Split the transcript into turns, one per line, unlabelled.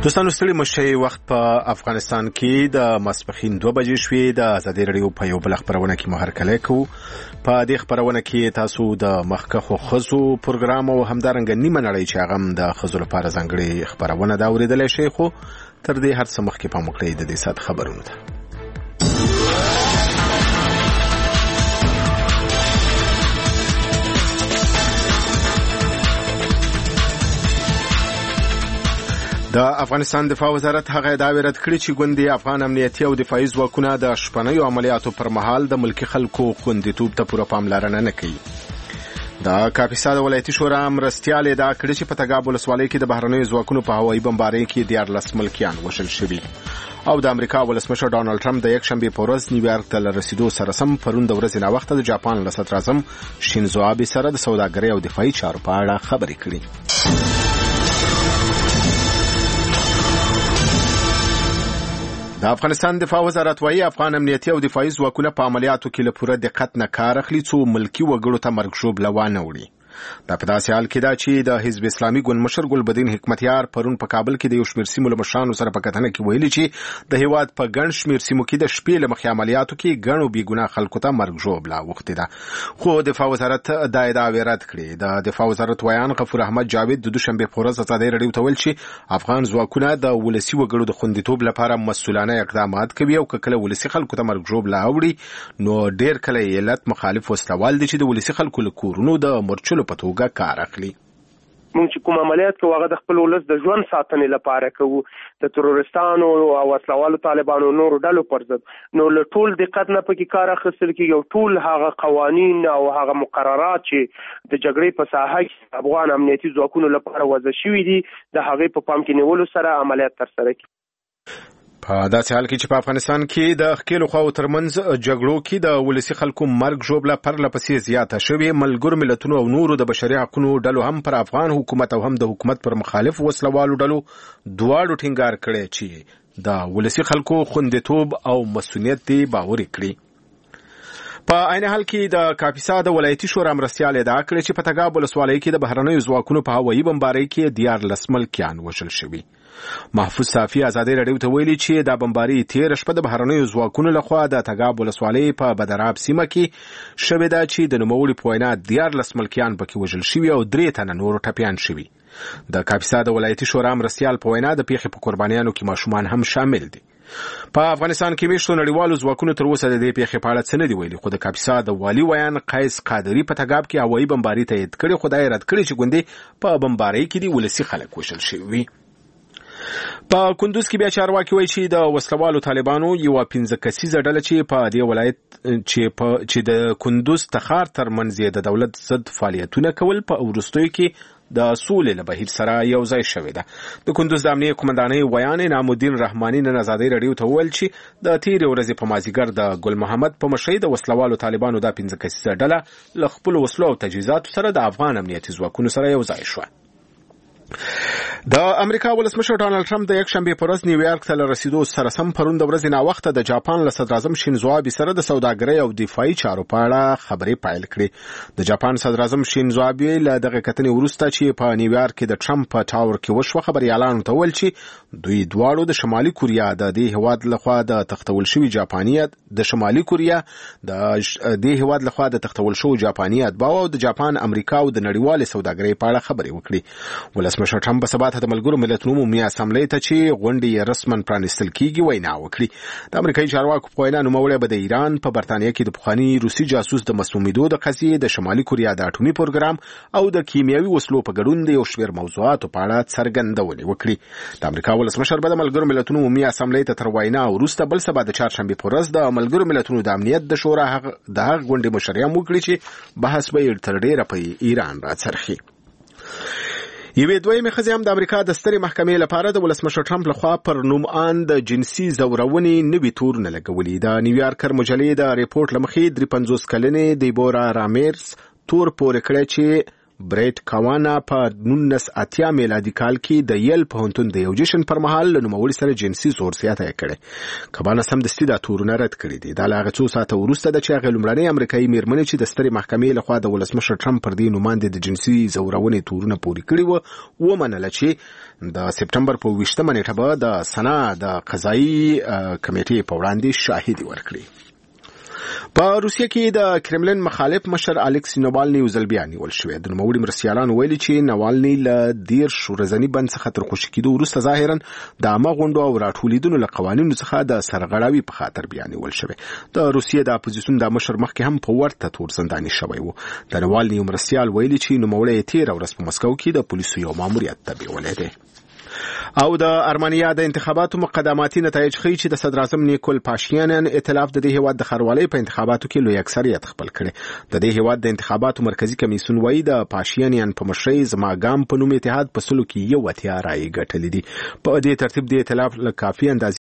دوستانو ستړي مشي وخت په افغانستان کې د ماسپښین 2 بجې شوې د ازادي رادیو په یو بل خبرونه کې مهرکلی کوو. په دې خبرونه کې تاسو د مخکښو ښځو پروګرام او همدارنګه نیمه نړۍ چې هغه د ښځو لپاره ځانګړې خبرونه دا اورېدلی شئ، خو تر دې هر څه مخکې پام وکړئ د دې ساعت خبرونو ته. د افغانستان دفاع وزارت هغه ادعاوې رد کړې چې ګوندي افغان امنیتي او دفاعي ځواکونه د شپنیو عملیاتو پر مهال د ملکي خلکو خوندیتوب ته پوره پاملرنه نه کوي. د کاپیسا د ولایتي شورا مرستیال ادعا کړې چې په تګاب ولسوالۍ کې د بهرنیو ځواکونو په هوایي بمبارۍ کې 14 ملکیان وژل شوي. او د امریکا ولسمشر ډانلډ ټرمپ د یکشنبې په ورځ نیویارک ته رسیدو سره سم پرون د ورځې ناوخته د جاپان له صدر اعظم شینزو آبې سره د سوداګرۍ او دفاعي چارو په اړه خبرې کړې. د افغانستان دفاع وزارت وايي افغان امنیتي او دفاعي ځواکونه په عملیاتو کې له پوره دقت نه کار اخلي څو ملکي وګړو ته مرګ ژوبله وانه وړي. دا په داسې حال کې ده چې د حزب اسلامي ګوند مشر ګلبدین حکمتیار پرون په کابل کې د یو شمېر سیمو له مشرانو سره په کتنه کې ویلي چې د هیواد په ګڼ شمېر سیمو کې د شپې له مخې عملیاتو کې ګڼو بېګناه خلکو ته مرګ ژوبله اوښتې ده. خو دفاع وزارت دا ادعاوې رد کړې. د دفاع وزارت ویان غفور احمد جاوید د دوشنبې په ورځ ازادي راډیو ته ویل چې افغان ځواکونه د ولسي وګړو د خوندیتوب لپاره مسؤلانه اقدامات کوي او که کله ولسي خلکو ته مرګ ژوبله اوړي نو ډېر کله یې علت مخالف وسلوال دي چې د ولسي خلکو له کورونو د مرچلو په توګه کار اخلي.
مونږ چې کوم عملیات کوو هغه د خپل ولس د ژوند ساتنې لپاره کوو، د تروریستانو او وسلوالو طالبانو نورو ډلو پر ضد. نو له ټول دقت نه پکې کار اخیستل کېږي او ټول هغه قوانین او هغه مقررات چې د جګړې په ساحه کې افغان امنیتي ځواکونو لپاره وضع شوي دي د هغې په پام کې نیولو سره عملیات ترسره کړي.
په داسې حال کې چې په افغانستان کې د ښکېلو خواو ترمنځ جګړو کې د ولسي خلکو مرګ ژوبله پرله پسې زیاته شوې، ملګرو ملتونو او نورو د بشري حقونو ډلو هم پر افغان حکومت او هم د حکومت پر مخالف وسلوالو ډلو دواړو ټینګار کړی چې د ولسي خلکو خوندیتوب او مسؤلیت دی باوري کړي. په عین حال کې د کاپیسا د ولایتي شورا مرستیال ادعا کړې چې په تګاب ولسوالۍ کې د بهرنیو ځواکونو په هوایي بمبارۍ کې 14 ملکیان وژل شوي. محفوظ صافي ازادي راډیو ته ویلي چې دا بمباري تېره شپه د بهرنیو ځواکونو لخوا د تګاب ولسوالۍ په بدراب سیمه کې شوې ده چې د نوموړي په وینا 14 ملکیان پکې وژل شوي او 3 تنه نور ټپیان شوي. د کاپیسا د ولایتي شورا مرستیال په وینا د پیښې په قربانیانو کې ماشومان هم شامل دي. په افغانستان کې میشتو نړیوالو ځواکونو تر اوسه د دې پیښې په اړه څه نه دي ویلي، خو د کاپیسا د والي ویان قیس قادري په تګاب کې هوایي بمباري تایید کړې، خو دا یې رد کړې چې ګوندې په بمبارۍ کې دي ولسي خلک وژل شوي. په کندوز کې بیا چارواکي وایي چې د وسلوالو طالبانو یو 15 کسیزه ډله چې په دې ولایت چې د کندوز تخار ترمنځ یې د دولت ضد فعالیتونه کول په وروستیو کې د سولې له بهیر سره یو ځای شوې ده. د کندوز د امنیه قومندانۍ ویان نامالدین رحماني نن ازادي راډیو ته وویل چې د تېرې ورځې په مازدیګر د ګل محمد په مشرۍ د وسلوالو طالبانو دا 15 کسیزه ډله له خپلو وسلو او تجهیزاتو سره د افغان امنیتي ځواکونو سره یو ځای شوه. د امریکا ولسمشر ډانلډ ټرمپ د یکشنبې په ورځ نیویارک ته رسیدو سره سم پرون د ورځې ناوخته د جاپان له صدر اعظم شینزو آبې سره د سوداګرۍ او دفاعي چارو په اړه خبرې پیل کړې. د جاپان صدر اعظم شینزو آبې له دغه کتنې وروسته چې په نیویارک کې د ټرمپ په ټاور کې وشوه خبریالانو ته ویل چې دوی دواړو د شمالي کوریا د دې هیواد لخوا د تختول شوي جاپانیت د شمالي کوریا د دې هیواد لخوا د تختول شوي جاپانیت باو او د جاپان امریکا او د نړیوالې سوداګرۍ په اړه خبرې وکړي. ولسمشر ټرمپ په سبا د ملګرو ملتونو عمومي اسامبلې ته چې غونډې رسماً پرانیستل کیږي وینا وکړي. د امریکایي چارواکو په وینا نوموړی به د ایران په برتانیه کې د پخواني روسي جاسوس د مسمومیدو د قضیې، د شمالي کوریا د اټومي پروګرام او د کیمیاوي وسلو په ګډون د یو شمېر موضوعاتو په اړه څرګندونې وکړي. د امریکا ولسمشر به د ملګرو ملتونو عمومي اسامبلې ته تر وینا وروسته بل سبا د چهارشنبې په ورځ د ملګرو ملتونو د امنیت د شورا د هغه غونډې مشري هم وکړي چې بحث به یې تر ډېره په ایران راڅرخي. یوې دویمې ښځې هم د امریکا د سترې محکمې لپاره د ولسمشر ټرمپ لخوا پر نوم ان د جنسي ځورونې نوي تورونه لګولي. د نیویارکر مجلې د ریپورټ له مخې 53 کلنې دیبورا رامیرز تور پورې کړی چې بریټ کاوانا په 1980 میلادي کال کې د یل پوهنتون د یو جشن پر مهال له نوموړي سره جنسي زور زیاته کړي. کاوانا سمدستي دا تورونه رد کړي دي. دا له هغه څو ساعته وروسته د چې هغه لومړنۍ امریکایي میرمنې چې د سترې محکمې لخوا د ولسمشر ټرمپ پر دې نوماندې د جنسي زورونې تورونه پوري کړي وو ومنله چې د سپټمبر په 20 نیټه به د سنا د قضایي کمیټې په وړاندې شاهدي ورکړي. په روسیه کې د کرملین مخالف مشر الکسی ناوالني وزل بیا نیول شوی. د نوموړي مرستیالانو ویلي چې ناوالني له 10 ورځني بند څخه تر خوشي کېدو وروسته ظاهرا د عامه غونډو او راټولیدنو له قوانینو څخه د سرغړاوي په خاطر بیا نیول شوی. د روسیې د اپوزیسیون د مشر مخکې هم په ورته تور زنداني شوی وو. د ناوالني مرستیال ویلي چې نوموړی 13 ورځې په مسکو کې د پولیسو یو ماموریت ته بیولې دی. او د ارمنیا د انتخاباتو مقدماتي نتایج ښیي چې د صدر اعظم نیکول پاشینیان ائتلاف د دې هیواد د خاروالۍ په انتخاباتو کې لوی اکثریت خپل کړي. د دې هیواد د انتخاباتو مرکزی کمیسیون وایي د پاشینیان په مشرۍ زماګام په نوم اتحاد په سلو کې 1 رایې ګټلې دي. په دې ترتیب د ائتلاف له کافي اندازې